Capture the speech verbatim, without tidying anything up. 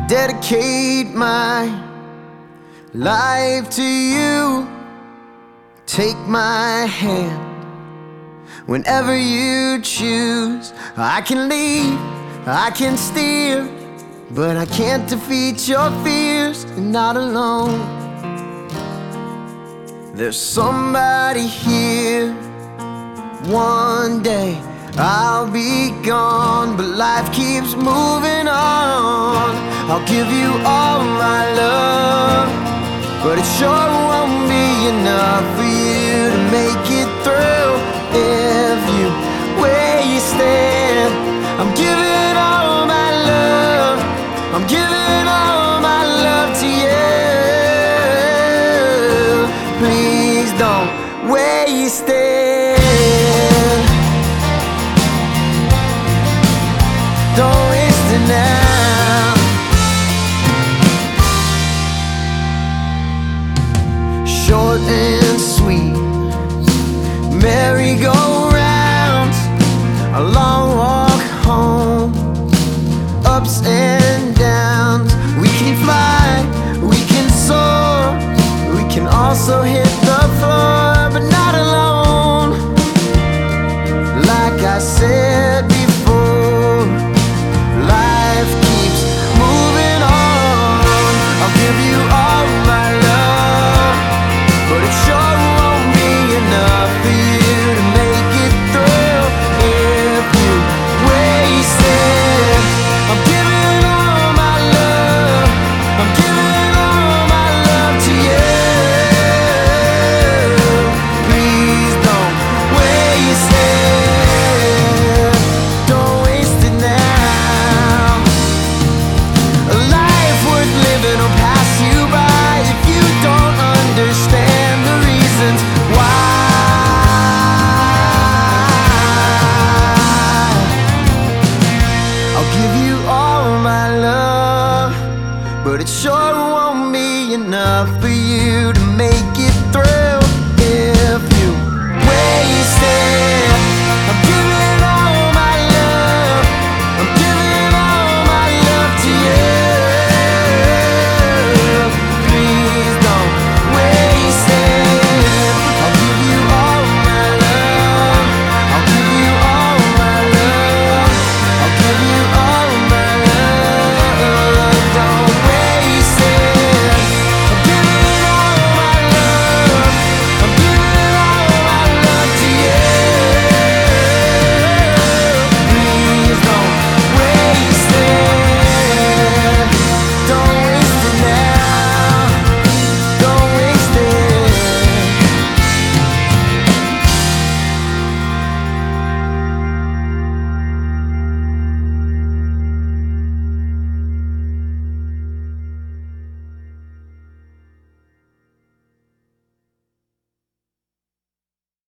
dedicate my life to you. Take my hand whenever you choose. I can leave, I can steer, but I can't defeat your fears. You're not alone. There's somebody here. One day I'll be gone, but life keeps moving on. I'll give you all my love, but it sure won't be enough for you to make it through. If you where you stand, I'm giving all my love, I'm giving all my love to you. Please don't where you stand. Don't waste it now. Short and sweet merry-go-rounds, a long walk home, ups and downs. We can fly, we can soar, we can also hit the floor, but not alone. Like I said before, life keeps moving on. I'll give you all my love, but it sure won't be enough for you to make it through. If you where you stand, I'm giving all my love, I'm giving all my love to you. Please don't where you stand. Don't waste it now. A life worth living will pass you by if you don't understand the reasons why. I'll give you all my love, but it sure won't be enough for you to make it